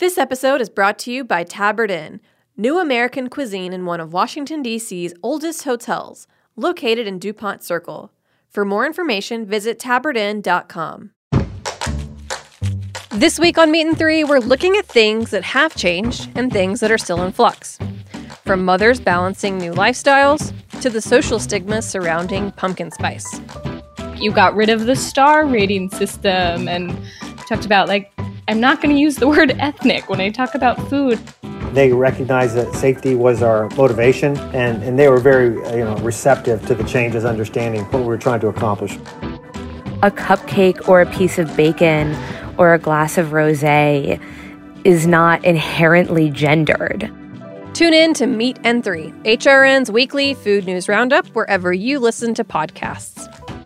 This episode is brought to you by Tabard Inn, new American cuisine in one of Washington, D.C.'s oldest hotels, located in DuPont Circle. For more information, visit tabardinn.com. This week on Meat and Three, we're looking at things that have changed and things that are still in flux. From mothers balancing new lifestyles to the social stigmas surrounding pumpkin spice. You got rid of the star rating system and talked about, I'm not going to use the word ethnic when I talk about food. They recognized that safety was our motivation, and they were very receptive to the changes, understanding what we were trying to accomplish. A cupcake or a piece of bacon or a glass of rosé is not inherently gendered. Tune in to Meat and Three, HRN's weekly food news roundup, wherever you listen to podcasts.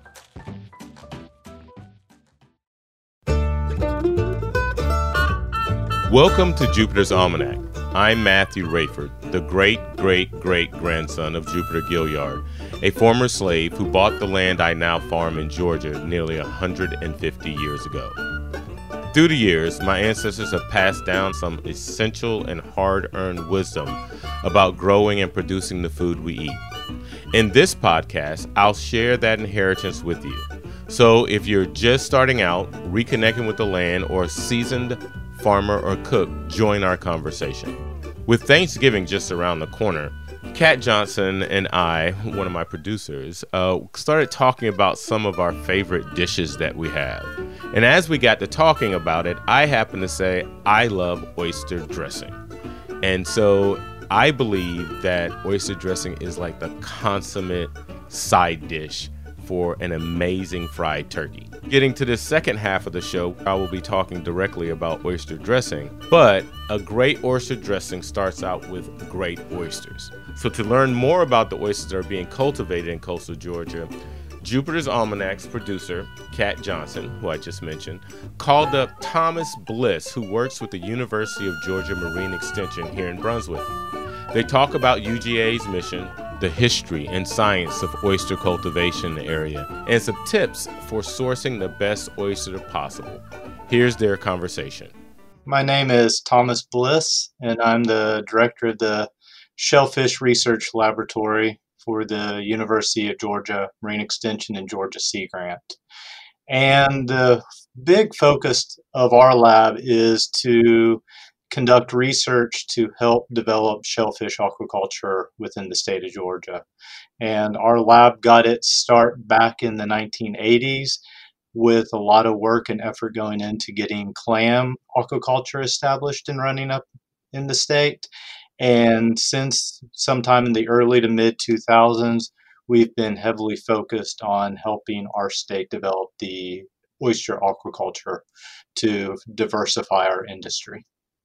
Welcome to Jupiter's Almanac. I'm Matthew Rayford, the great-great-great-grandson of Jupiter Gilliard, a former slave who bought the land I now farm in Georgia nearly 150 years ago. Through the years, my ancestors have passed down some essential and hard-earned wisdom about growing and producing the food we eat. In this podcast, I'll share that inheritance with you. So if you're just starting out, reconnecting with the land, or a seasoned farmer or cook, join our conversation. With Thanksgiving just around the corner, Kat Johnson and I, one of my producers, started talking about some of our favorite dishes that we have. And as we got to talking about it, I happened to say I love oyster dressing. And so I believe that oyster dressing is like the consummate side dish for an amazing fried turkey. Getting to the second half of the show, I will be talking directly about oyster dressing, but a great oyster dressing starts out with great oysters. So to learn more about the oysters that are being cultivated in coastal Georgia, Jupiter's Almanac's producer, Kat Johnson, who I just mentioned, called up Thomas Bliss, who works with the University of Georgia Marine Extension here in Brunswick. They talk about UGA's mission, the history and science of oyster cultivation in the area, and some tips for sourcing the best oyster possible. Here's their conversation. My name is Thomas Bliss, and I'm the director of the Shellfish Research Laboratory for the University of Georgia Marine Extension and Georgia Sea Grant. And the big focus of our lab is to conduct research to help develop shellfish aquaculture within the state of Georgia. And our lab got its start back in the 1980s with a lot of work and effort going into getting clam aquaculture established and running up in the state. And since sometime in the early to mid 2000s, we've been heavily focused on helping our state develop the oyster aquaculture to diversify our industry.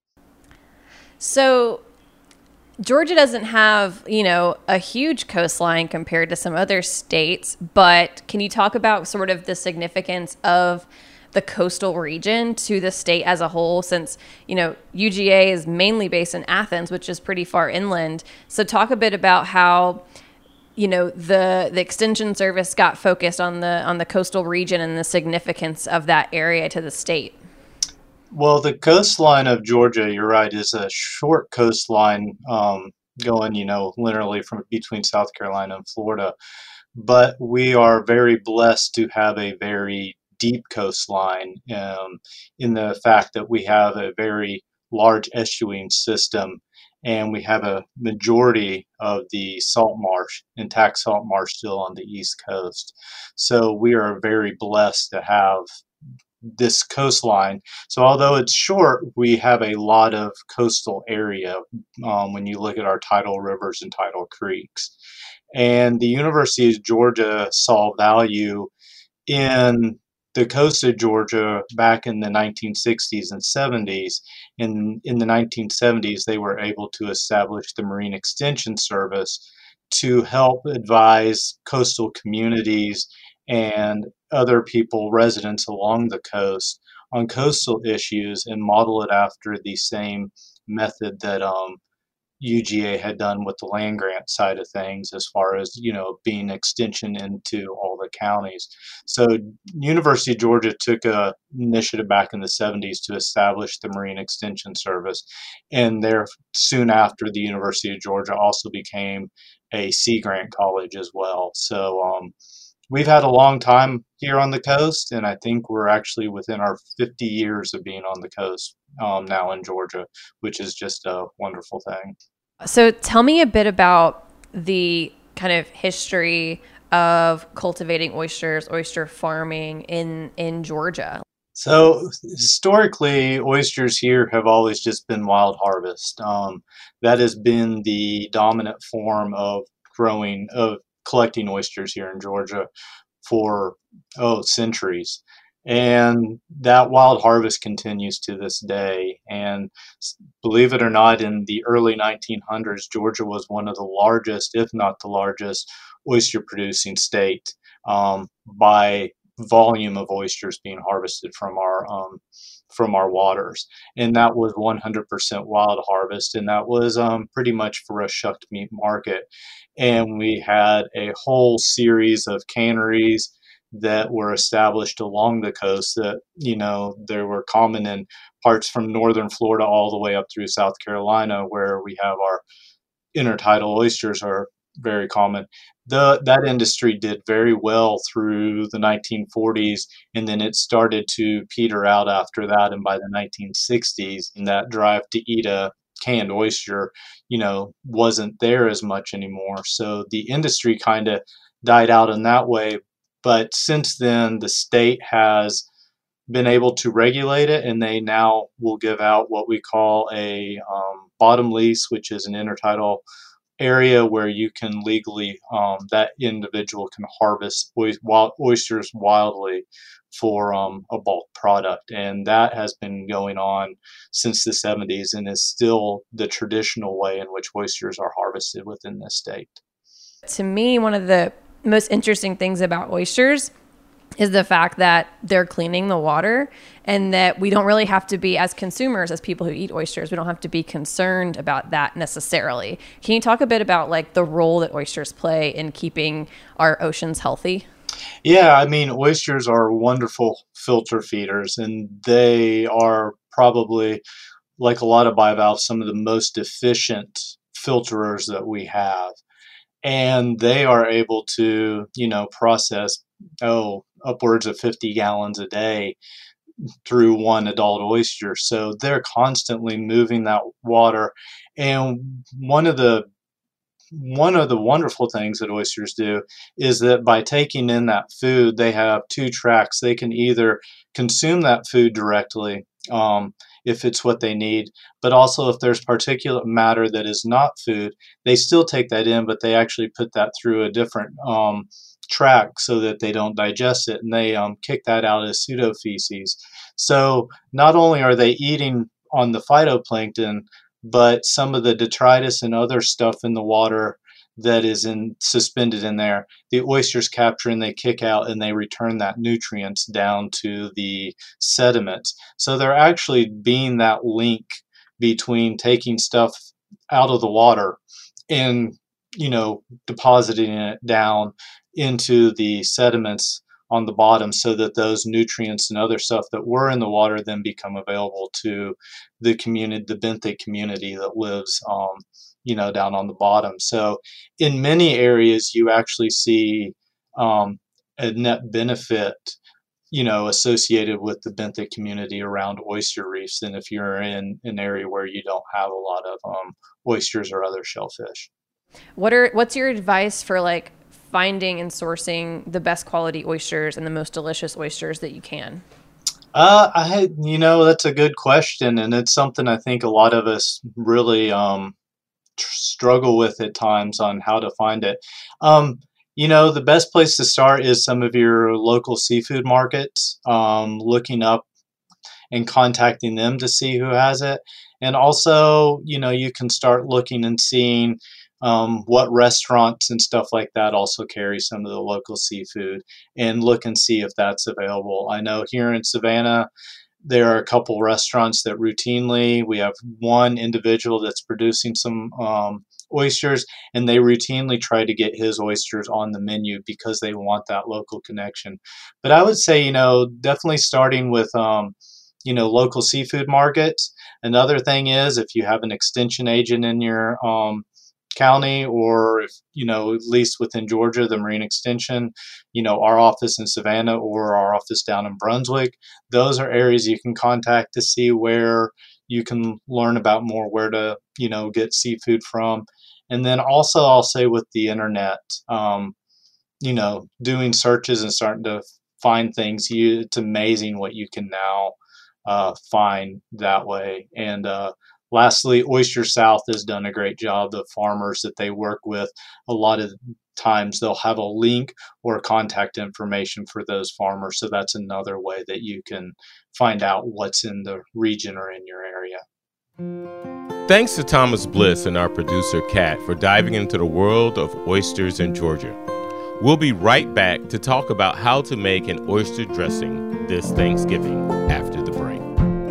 So Georgia doesn't have, a huge coastline compared to some other states, but can you talk about sort of the significance of the coastal region to the state as a whole, since, UGA is mainly based in Athens, which is pretty far inland. So talk a bit about how, the Extension Service got focused on the coastal region and the significance of that area to the state. Well, the coastline of Georgia, you're right, is a short coastline going, literally from between South Carolina and Florida. But we are very blessed to have a very deep coastline in the fact that we have a very large estuarine system, and we have a majority of the salt marsh, intact salt marsh, still on the East Coast. So we are very blessed to have this coastline. So although it's short, we have a lot of coastal area when you look at our tidal rivers and tidal creeks. And the University of Georgia saw value in the coast of Georgia back in the 1960s and 70s. In the 1970s, they were able to establish the Marine Extension Service to help advise coastal communities and other people, residents along the coast, on coastal issues and model it after the same method that UGA had done with the land grant side of things as far as, being extension into all the counties. So University of Georgia took a initiative back in the 70s to establish the Marine Extension Service. And there, soon after, the University of Georgia also became a Sea Grant college as well. So we've had a long time here on the coast, and I think we're actually within our 50 years of being on the coast now in Georgia, which is just a wonderful thing. So tell me a bit about the kind of history of cultivating oysters, oyster farming in Georgia. So historically, oysters here have always just been wild harvest. That has been the dominant form of collecting oysters here in Georgia for centuries. And that wild harvest continues to this day. And believe it or not, in the early 1900s, Georgia was one of the largest, if not the largest, oyster producing state by volume of oysters being harvested from our waters. And that was 100% wild harvest, and that was pretty much for a shucked meat market. And we had a whole series of canneries that were established along the coast that, they were common in parts from northern Florida all the way up through South Carolina, where we have our intertidal oysters are very common. That industry did very well through the 1940s, and then it started to peter out after that. And by the 1960s, and that drive to eat a canned oyster, wasn't there as much anymore. So the industry kind of died out in that way. But since then, the state has been able to regulate it, and they now will give out what we call a bottom lease, which is an intertidal area where you can legally, that individual can harvest oysters wildly for a bulk product. And that has been going on since the 70s and is still the traditional way in which oysters are harvested within this state. To me, one of the most interesting things about oysters is the fact that they're cleaning the water, and that we don't really have to be, as consumers, as people who eat oysters, we don't have to be concerned about that necessarily. Can you talk a bit about the role that oysters play in keeping our oceans healthy? Yeah, I mean, oysters are wonderful filter feeders, and they are probably, like a lot of bivalves, some of the most efficient filterers that we have. And they are able to, process, upwards of 50 gallons a day through one adult oyster. So they're constantly moving that water. And one of the wonderful things that oysters do is that by taking in that food, they have two tracks. They can either consume that food directly, if it's what they need, but also if there's particulate matter that is not food, they still take that in, but they actually put that through a different track so that they don't digest it, and they kick that out as pseudofeces. So not only are they eating on the phytoplankton, but some of the detritus and other stuff in the water that is suspended in there, the oysters capture and they kick out, and they return that nutrients down to the sediments. So they're actually being that link between taking stuff out of the water and, depositing it down into the sediments on the bottom, so that those nutrients and other stuff that were in the water then become available to the community, the benthic community that lives down on the bottom. So in many areas, you actually see a net benefit, associated with the benthic community around oyster reefs than if you're in an area where you don't have a lot of oysters or other shellfish. What's your advice for finding and sourcing the best quality oysters and the most delicious oysters that you can? That's a good question, and it's something I think a lot of us really struggle with at times on how to find it. The best place to start is some of your local seafood markets, looking up and contacting them to see who has it. And also, you can start looking and seeing what restaurants and stuff like that also carry some of the local seafood, and look and see if that's available. I know here in Savannah, there are a couple restaurants that routinely, we have one individual that's producing some oysters, and they routinely try to get his oysters on the menu because they want that local connection. But I would say, definitely starting with, local seafood markets. Another thing is if you have an extension agent in your county, or if, at least within Georgia, the Marine Extension, our office in Savannah or our office down in Brunswick, those are areas you can contact to see where you can learn about more, where to, get seafood from. And then also I'll say with the internet, doing searches and starting to find things, it's amazing what you can now find that way. And lastly, Oyster South has done a great job. The farmers that they work with, a lot of times they'll have a link or contact information for those farmers. So that's another way that you can find out what's in the region or in your area. Thanks to Thomas Bliss and our producer, Kat, for diving into the world of oysters in Georgia. We'll be right back to talk about how to make an oyster dressing this Thanksgiving after the break.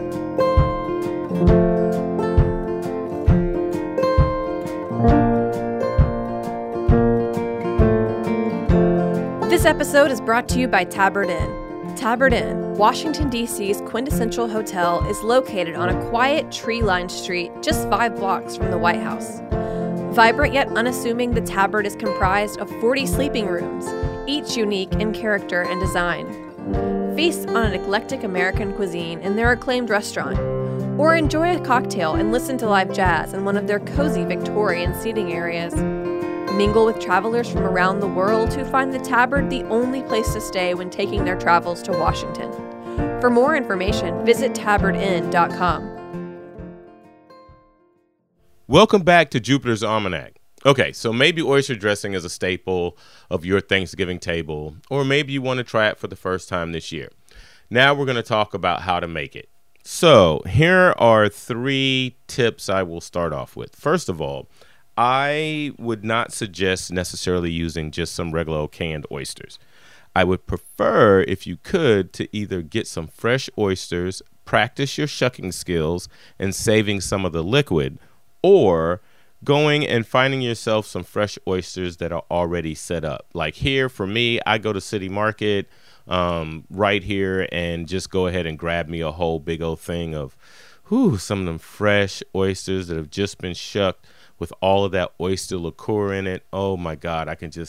This episode is brought to you by Tabard Inn. Tabard Inn, Washington, D.C.'s quintessential hotel, is located on a quiet, tree-lined street just 5 blocks from the White House. Vibrant yet unassuming, the Tabard is comprised of 40 sleeping rooms, each unique in character and design. Feast on an eclectic American cuisine in their acclaimed restaurant, or enjoy a cocktail and listen to live jazz in one of their cozy Victorian seating areas. Mingle with travelers from around the world who find the Tabard the only place to stay when taking their travels to Washington. For more information, visit tabardinn.com. Welcome back to Jupiter's Almanac. Okay, so maybe oyster dressing is a staple of your Thanksgiving table, or maybe you want to try it for the first time this year. Now we're going to talk about how to make it. So here are 3 tips I will start off with. First of all, I would not suggest necessarily using just some regular old canned oysters. I would prefer, if you could, to either get some fresh oysters, practice your shucking skills, and saving some of the liquid, or going and finding yourself some fresh oysters that are already set up. Like here, for me, I go to City Market right here and just go ahead and grab me a whole big old thing of some of them fresh oysters that have just been shucked with all of that oyster liqueur in it. Oh my God, I can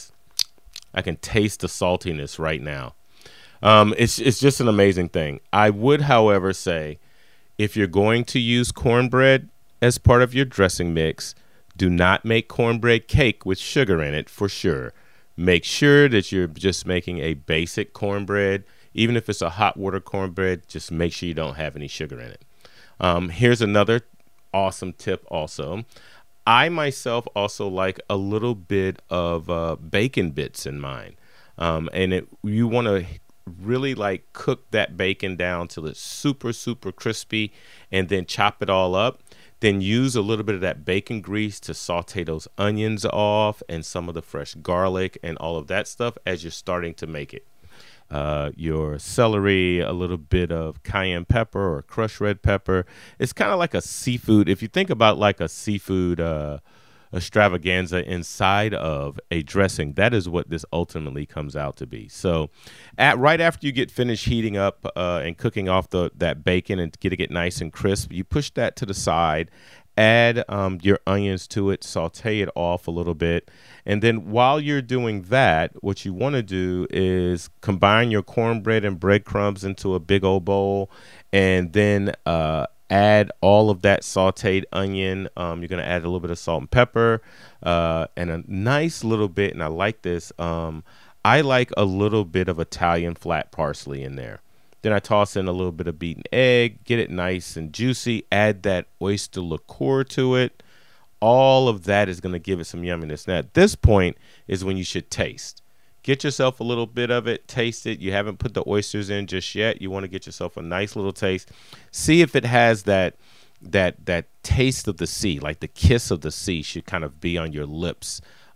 taste the saltiness right now. It's just an amazing thing. I would, however, say if you're going to use cornbread as part of your dressing mix, do not make cornbread cake with sugar in it for sure. Make sure that you're just making a basic cornbread. Even if it's a hot water cornbread, just make sure you don't have any sugar in it. Here's another awesome tip also. I myself also like a little bit of bacon bits in mine. And you want to really cook that bacon down till it's super, super crispy, and then chop it all up. Then use a little bit of that bacon grease to saute those onions off and some of the fresh garlic and all of that stuff as you're starting to make it. Your celery, a little bit of cayenne pepper or crushed red pepper. It's kind of like a seafood. If you think about like a seafood extravaganza inside of a dressing, that is what this ultimately comes out to be. So right after you get finished heating up and cooking off that bacon and getting it nice and crisp, you push that to the side, add your onions to it, saute it off a little bit. And then while you're doing that, what you want to do is combine your cornbread and breadcrumbs into a big old bowl, and then add all of that sauteed onion. You're going to add a little bit of salt and pepper and a nice little bit, and I like this, I like a little bit of Italian flat parsley in there. Then I toss in a little bit of beaten egg, get it nice and juicy, add that oyster liqueur to it. All of that is going to give it some yumminess. Now, at this point is when you should taste. Get yourself a little bit of it, taste it. You haven't put the oysters in just yet. You want to get yourself a nice little taste. See if it has that taste of the sea, like the kiss of the sea should kind of be on your lips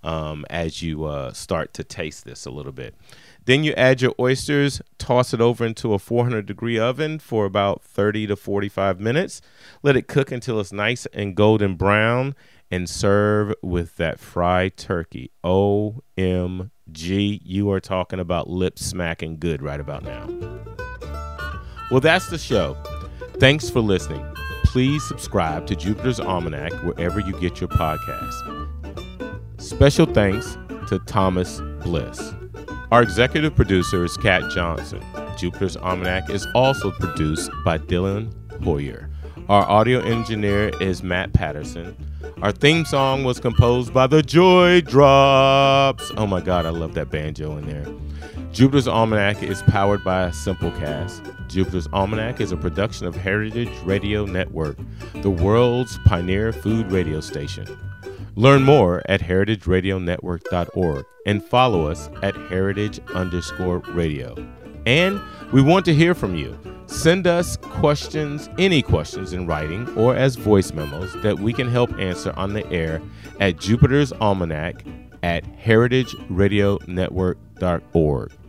as you start to taste this a little bit. Then you add your oysters, toss it over into a 400-degree oven for about 30 to 45 minutes. Let it cook until it's nice and golden brown, and serve with that fried turkey. OMG, you are talking about lip smacking good right about now. Well, that's the show. Thanks for listening. Please subscribe to Jupiter's Almanac wherever you get your podcasts. Special thanks to Thomas Bliss. Our executive producer is Kat Johnson. Jupiter's Almanac is also produced by Dylan Hoyer. Our audio engineer is Matt Patterson. Our theme song was composed by the Joy Drops. Oh my God, I love that banjo in there. Jupiter's Almanac is powered by Simplecast. Jupiter's Almanac is a production of Heritage Radio Network, the world's pioneer food radio station. Learn more at heritageradionetwork.org and follow us at heritage_radio. And we want to hear from you. Send us questions, any questions in writing or as voice memos that we can help answer on the air at Jupiter's Almanac at heritageradionetwork.org.